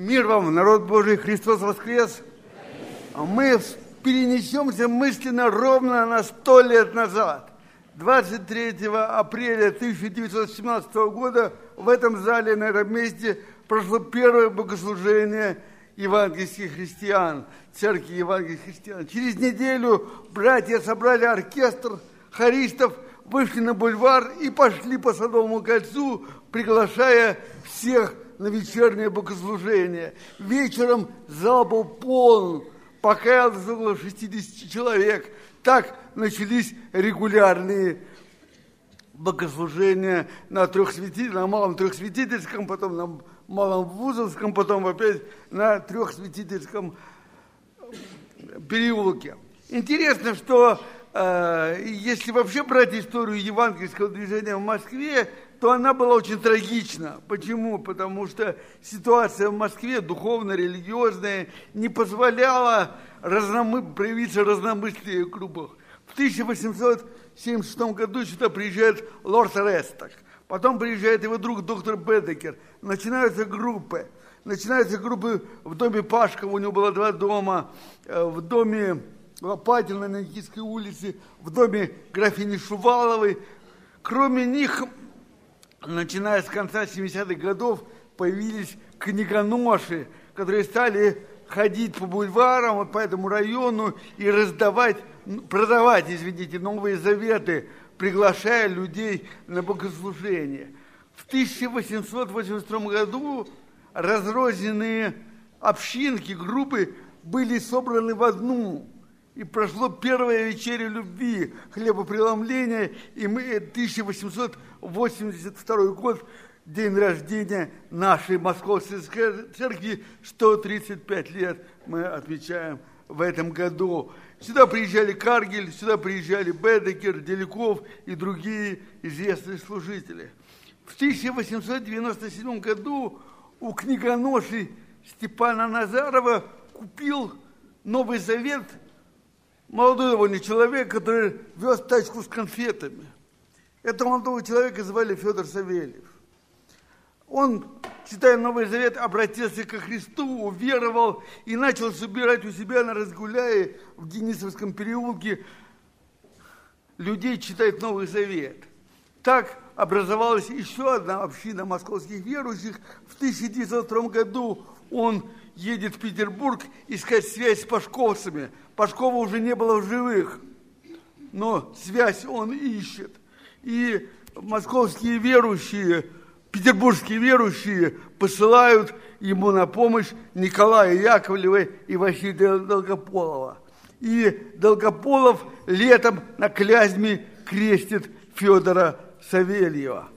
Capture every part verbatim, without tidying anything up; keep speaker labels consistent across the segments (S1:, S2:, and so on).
S1: Мир вам, народ Божий, Христос воскрес! Мы перенесемся мысленно ровно на сто лет назад. двадцать третьего апреля тысяча девятьсот семнадцатого года в этом зале, на этом месте, прошло первое богослужение евангельских христиан, церкви евангельских христиан. Через неделю братья собрали оркестр хористов, вышли на бульвар и пошли по Садовому кольцу, приглашая всех на вечернее богослужение. Вечером зал был полон, покаялось около шестидесяти человек. Так начались регулярные богослужения на, трехсвяти... на Малом Трехсвятительском, потом на Малом Вузовском, потом опять на Трехсвятительском переулке. Интересно, что э, если вообще брать историю евангельского движения в Москве, то она была очень трагична. Почему? Потому что ситуация в Москве, духовно-религиозная, не позволяла разномы... проявиться разномыслие в группах. В тысяча восемьсот семьдесят шестом году сюда приезжает лорд Ресток. Потом приезжает его друг доктор Бедекер. Начинаются группы. Начинаются группы в доме Пашкова, у него было два дома, в доме Лопатина на Никитской улице, в доме графини Шуваловой. Кроме них, начиная с конца семидесятых годов, появились книгоноши, которые стали ходить по бульварам, вот по этому району и раздавать, продавать, извините, Новые Заветы, приглашая людей на богослужение. В тысяча восемьсот восемьдесят втором году разрозненные общинки, группы были собраны в одну. И прошло первая вечеря любви, хлебопреломления, и мы, тысяча восемьсот восемьдесят второй год, день рождения нашей Московской церкви, сто тридцать пять лет мы отмечаем в этом году. Сюда приезжали Каргель, сюда приезжали Бедекер, Деляков и другие известные служители. В тысяча восемьсот девяносто седьмом году у книгоноши Степана Назарова купил Новый Завет молодой довольно человек, который вез тачку с конфетами. Этого молодого человека звали Федор Савельев. Он, читая Новый Завет, обратился ко Христу, уверовал и начал собирать у себя на Разгуляе в Денисовском переулке людей читать Новый Завет. Так образовалась еще одна община московских верующих. В тысяча девятьсот втором году он едет в Петербург искать связь с пашковцами. Пашкова уже не было в живых, но связь он ищет. И московские верующие, петербургские верующие посылают ему на помощь Николая Яковлева и Василия Долгополова. И Долгополов летом на Клязьме крестит Федора Савельева.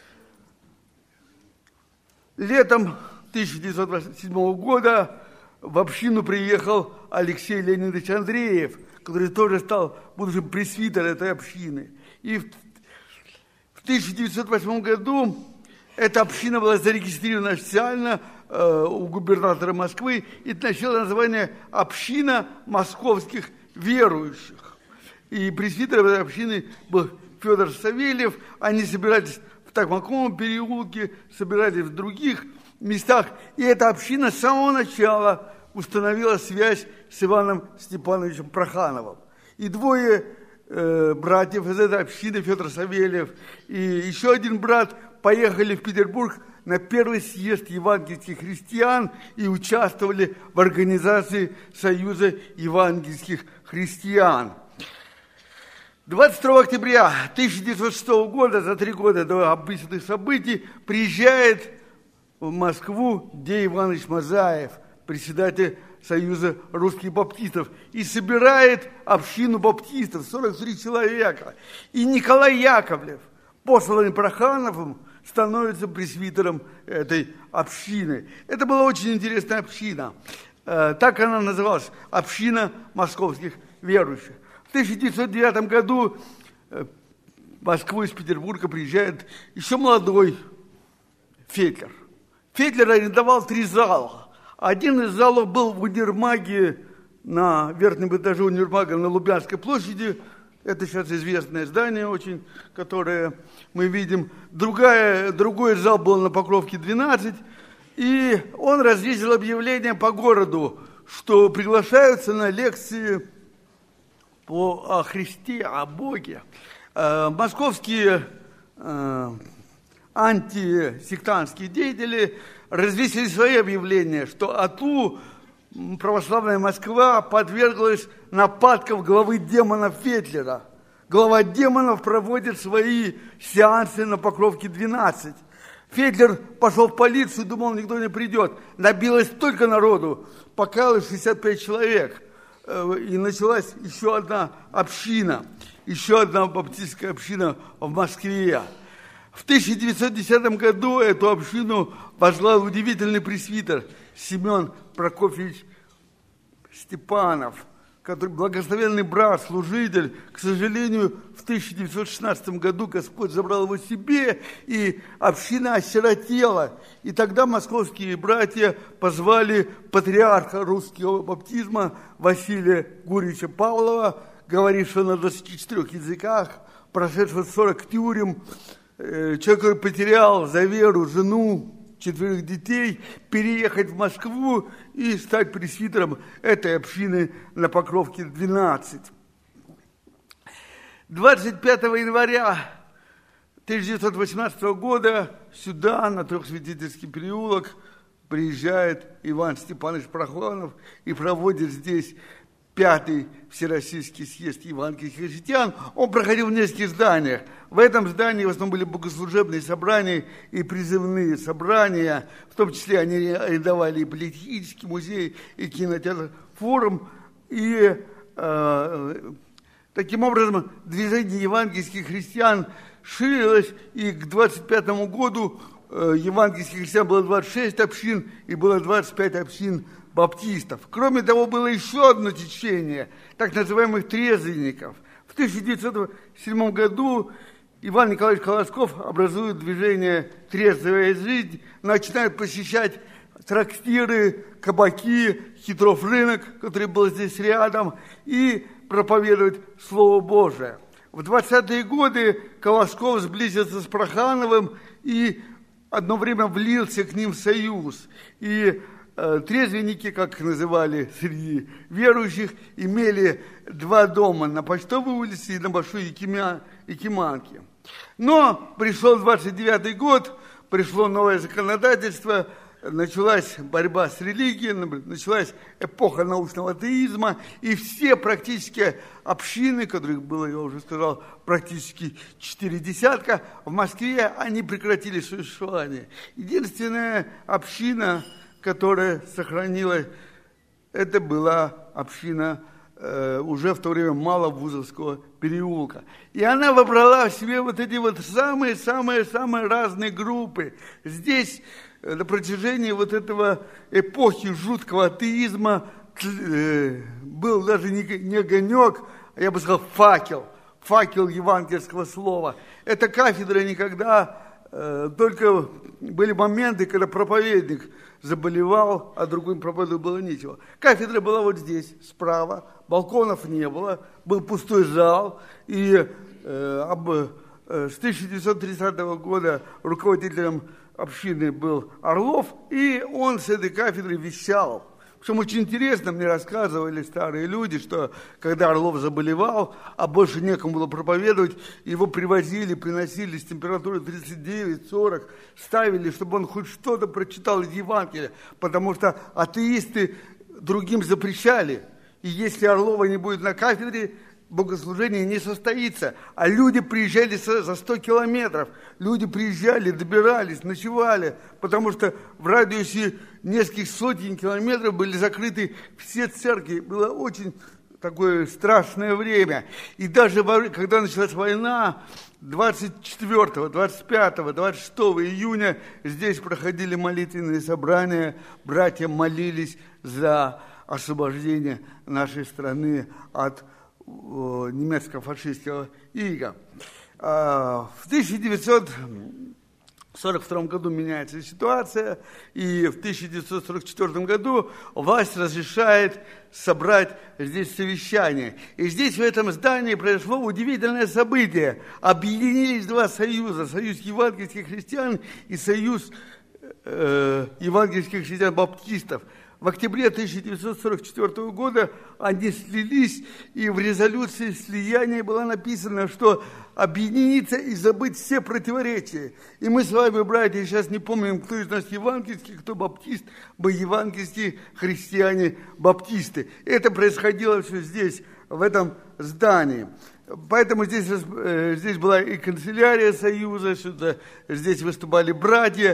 S1: Летом тысяча девятьсот двадцать седьмого года в общину приехал Алексей Леонидович Андреев, который тоже стал будущим пресвитером этой общины. И в тысяча девятьсот восьмом году эта община была зарегистрирована официально э, у губернатора Москвы и носила название «Община московских верующих». И пресвитером этой общины был Федор Савельев. Они собирались в Токмаковом переулке, собирались в других местах. И эта община с самого начала установила связь с Иваном Степановичем Прохановым. И двое э, братьев из этой общины, Федор Савельев и еще один брат, поехали в Петербург на первый съезд евангельских христиан и участвовали в организации Союза евангельских христиан. двадцать второго октября тысяча девятьсот шестого года, за три года до описанных событий, приезжает в Москву Дей Иванович Мазаев, председатель Союза русских баптистов, и собирает общину баптистов, сорок три человека. И Николай Яковлев, посланный Прохановым, становится пресвитером этой общины. Это была очень интересная община. Так она называлась, община московских верующих. В тысяча девятьсот девятом году в Москву из Петербурга приезжает еще молодой Фетлер. Фетлер арендовал три зала. Один из залов был в универмаге, на верхнем этаже универмага на Лубянской площади. Это сейчас известное здание очень, которое мы видим. Другая, другой зал был на Покровке двенадцать. И он развесил объявление по городу, что приглашаются на лекции по, о Христе, о Боге. Э, московские э, антисектантские деятели развесили свои объявления, что АТУ, православная Москва, подверглась нападкам главы демонов Фетлера. Глава демонов проводит свои сеансы на Покровке двенадцать. Фетлер пошел в полицию, думал, никто не придет. Набилось столько народу, покаялось шестьдесят пять человек. И началась еще одна община, еще одна баптистская община в Москве. В тысяча девятьсот десятом году эту общину возглавил удивительный пресвитер Семен Прокофьевич Степанов, который благословенный брат, служитель. К сожалению, в тысяча девятьсот шестнадцатом году Господь забрал его себе, и община осиротела. И тогда московские братья позвали патриарха русского баптизма Василия Гурьевича Павлова, говорившего на двадцати четырёх языках, прошедшего сорок тюрем, человек, который потерял за веру жену, четверых детей, переехать в Москву и стать пресвитером этой общины на Покровке двенадцать. двадцать пятого января тысяча девятьсот восемнадцатого года сюда, на Трехсвятительский переулок, приезжает Иван Степанович Прохладов и проводит здесь пятый Всероссийский съезд евангельских христиан. Он проходил в нескольких зданиях. В этом здании в основном были богослужебные собрания и призывные собрания. В том числе они арендовали и политический музей, и кинотеатр «Форум». И э, таким образом движение евангельских христиан ширилось. И к двадцать пятому году э, евангельских христиан было двадцать шесть общин, и было двадцать пять общин баптистов. Кроме того, было еще одно течение, так называемых трезвенников. В тысяча девятьсот седьмом году Иван Николаевич Колосков образует движение «Трезвая жизнь», начинает посещать трактиры, кабаки, Хитров рынок, который был здесь рядом, и проповедовать Слово Божие. В двадцатые годы Колосков сблизился с Прохановым и одно время влился к ним в союз. И трезвенники, как их называли среди верующих, имели два дома на Почтовой улице и на Большой Якимя, Якиманке. Но пришел двадцать девятый год, пришло новое законодательство, началась борьба с религией, началась эпоха научного атеизма, и все практически общины, которых было, я уже сказал, практически четыре десятка, в Москве они прекратили существование. Единственная община, которая сохранилась, это была община э, уже в то время Маловузовского переулка. И она вобрала в себе вот эти вот самые-самые-самые разные группы. Здесь э, на протяжении вот этого эпохи жуткого атеизма э, был даже не, не огонек, а я бы сказал факел, факел евангельского слова. Эта кафедра никогда, э, только были моменты, когда проповедник заболевал, а другим проповедовать было нечего. Кафедра была вот здесь, справа, балконов не было, был пустой зал, и э, об, э, с тысяча девятьсот тридцатого года руководителем общины был Орлов, и он с этой кафедры вещал. Причем очень интересно, мне рассказывали старые люди, что когда Орлов заболевал, а больше некому было проповедовать, его привозили, приносили с температурой тридцать девять сорок, ставили, чтобы он хоть что-то прочитал из Евангелия, потому что атеисты другим запрещали. И если Орлова не будет на кафедре, богослужение не состоится. А люди приезжали за сто километров. Люди приезжали, добирались, ночевали, потому что в радиусе нескольких сотен километров были закрыты все церкви. Было очень такое страшное время. И даже когда началась война, двадцать четвёртого, двадцать пятого, двадцать шестого июня здесь проходили молитвенные собрания. Братья молились за освобождение нашей страны от немецко-фашистского ига. В тысяча девятьсот сорок втором году меняется ситуация, и в тысяча девятьсот сорок четвёртом году власть разрешает собрать здесь совещание. И здесь, в этом здании, произошло удивительное событие. Объединились два союза. Союз евангельских христиан и союз э, евангельских христиан-баптистов. В октябре тысяча девятьсот сорок четвёртого года они слились, и в резолюции слияния было написано, что объединиться и забыть все противоречия. И мы с вами, братья, сейчас не помним, кто из нас евангельский, кто баптист, мы евангельские христиане-баптисты. Это происходило все здесь, в этом здании. Поэтому здесь, здесь была и канцелярия Союза, сюда, здесь выступали братья.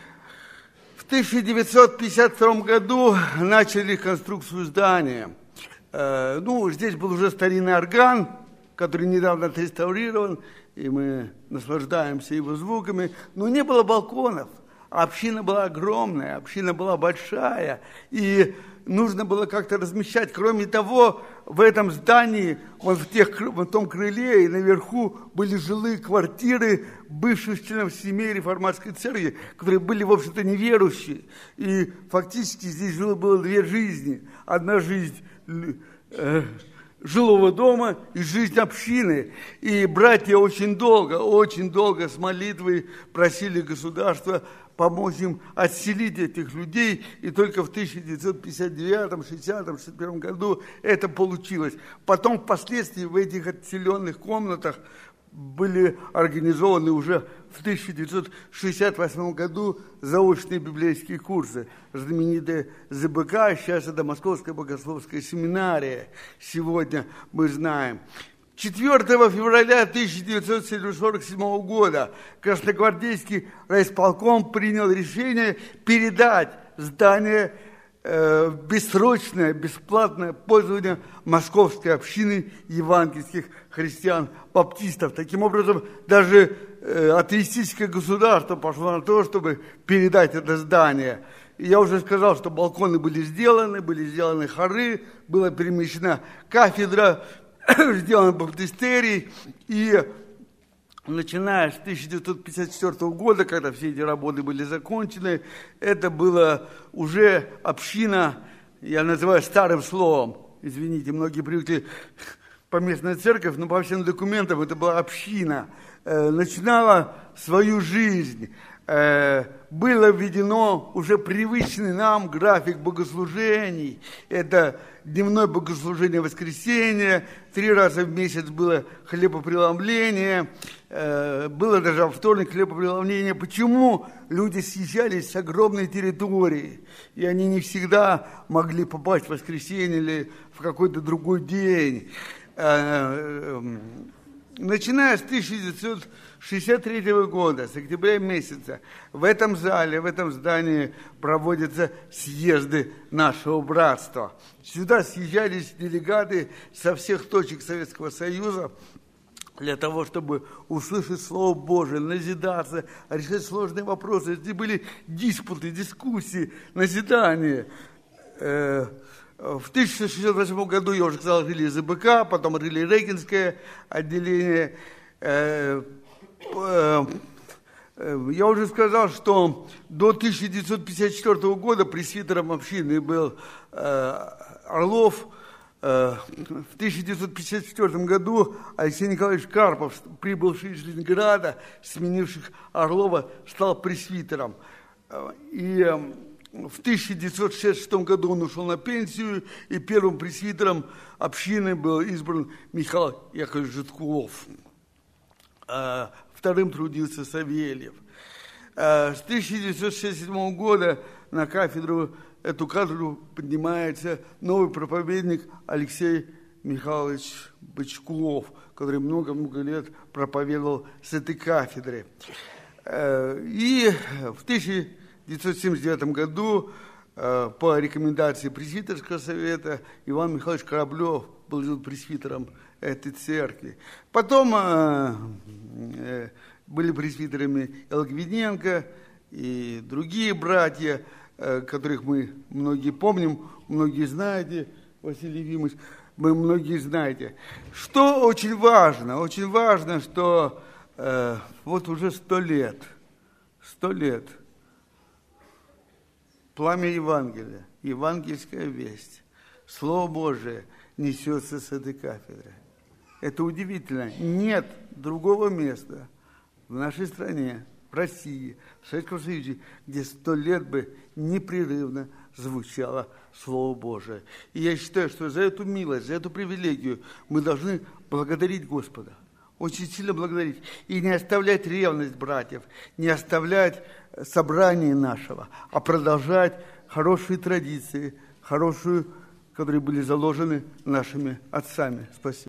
S1: В тысяча девятьсот пятьдесят втором году начали конструкцию здания. Э, ну, здесь был уже старинный орган, который недавно отреставрирован, и мы наслаждаемся его звуками. Но не было балконов. Община была огромная, община была большая, и нужно было как-то размещать. Кроме того, в этом здании, вот в, тех, в том крыле и наверху были жилые квартиры бывших членов семей реформатской церкви, которые были, в общем-то, неверующие. И фактически здесь жило, было две жизни. Одна жизнь э, жилого дома и жизнь общины. И братья очень долго, очень долго с молитвой просили государства помочь им отселить этих людей, и только в тысяча девятьсот пятьдесят девятом, шестидесятом, шестьдесят первом году это получилось. Потом впоследствии в этих отселенных комнатах были организованы уже в тысяча девятьсот шестьдесят восьмом году заочные библейские курсы. Знаменитые ЗБК, сейчас это Московская богословская семинария, сегодня мы знаем. четвёртого февраля тысяча девятьсот сорок седьмого года Красногвардейский райисполком принял решение передать здание э, в бессрочное, бесплатное пользование Московской общины евангельских христиан-баптистов. Таким образом, даже э, атеистическое государство пошло на то, чтобы передать это здание. И я уже сказал, что балконы были сделаны, были сделаны хоры, была перемещена кафедра, сделан баптистерий, и начиная с тысяча девятьсот пятьдесят четвёртого года, когда все эти работы были закончены, это была уже община, я называю старым словом, извините, многие привыкли поместная церковь, но по всем документам это была община, э, начинала свою жизнь. Было введено уже привычный нам график богослужений. Это дневное богослужение воскресенья, три раза в месяц было хлебопреломление, было даже во вторник хлебопреломление. Почему люди съезжались с огромной территории, и они не всегда могли попасть в воскресенье или в какой-то другой день? Начиная с тысяча девятьсот шестьдесят третьего года, с октября месяца, в этом зале, в этом здании проводятся съезды нашего братства. Сюда съезжались делегаты со всех точек Советского Союза для того, чтобы услышать Слово Божие, назидаться, решать сложные вопросы. Здесь были диспуты, дискуссии, назидания. В тысяча девятьсот шестьдесят восьмом году, я уже сказал, жили ЗБК, потом жили Регинское отделение. Я уже сказал, что до тысяча девятьсот пятьдесят четвёртого года пресвитером общины был Орлов. В тысяча девятьсот пятьдесят четвёртом году Алексей Николаевич Карпов, прибывший из Ленинграда, сменивший Орлова, стал пресвитером. И в тысяча девятьсот шестьдесят шестом году он ушел на пенсию, и первым пресвитером общины был избран Михаил Яковлевич Житкулов. Вторым трудился Савельев. С тысяча девятьсот шестьдесят седьмого года на кафедру, эту кафедру поднимается новый проповедник Алексей Михайлович Бычкулов, который много-много лет проповедовал с этой кафедры. И в тысяча девятьсот семьдесят девятом году по рекомендации пресвитерского совета Иван Михайлович Кораблев был пресвитером этой церкви. Потом были пресвитерами Логвиненко и другие братья, которых мы многие помним, многие знаете, Василий Ефимович, вы многие знаете. Что очень важно, очень важно, что э, вот уже сто лет, сто лет пламя Евангелия, евангельская весть, Слово Божие несется с этой кафедры. Это удивительно. Нет другого места в нашей стране, в России, в Советском Союзе, где сто лет бы непрерывно звучало Слово Божие. И я считаю, что за эту милость, за эту привилегию мы должны благодарить Господа. Очень сильно благодарить. И не оставлять ревность братьев, не оставлять собрание нашего, а продолжать хорошие традиции, хорошую, которые были заложены нашими отцами. Спасибо.